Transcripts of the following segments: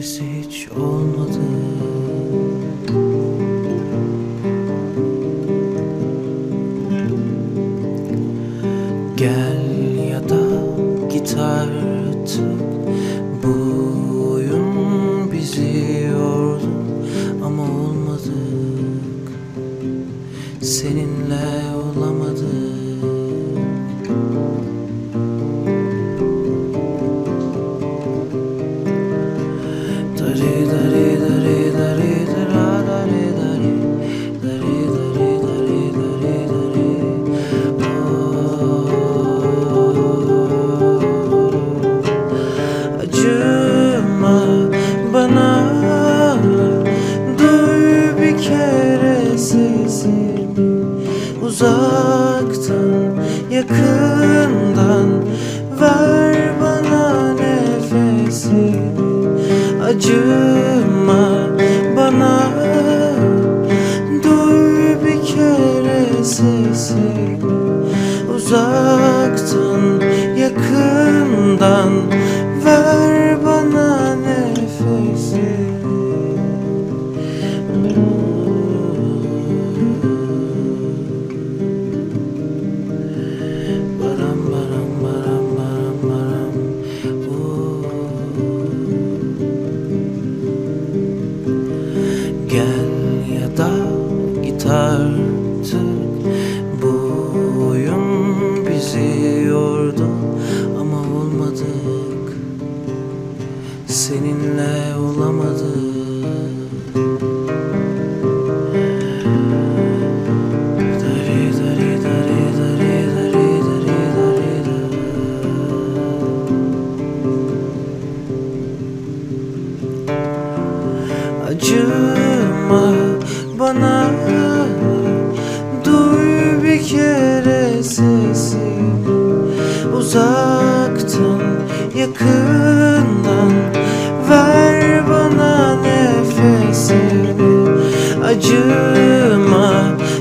gibisi hiç olmadı. Gel ya da git artık, bu oyun bizi yordu ama olmadık, seninle olamadık. Dari dari dari dari dara dari dari dari dari dari dari dari. Acıma bana, duy bir kere sesimi, uzaktan yakından ver bana nefesini. Acıma bana, duy bir kere sesimi, uzaktan yakından ver bana nefesini. Baram baram baram baram baram. Gel ya da git artık, bu oyun bizi yordu ama olmadık, seninle olamadık. Dari dari dari dari dari dari dari dari. Acıma bana, duy bir kere sesimi, uzaktan yakından ver bana nefesini. Acıma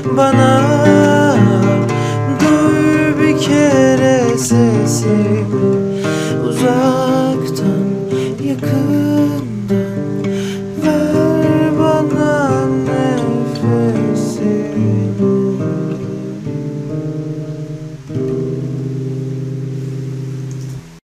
bana, duy bir kere sesimi,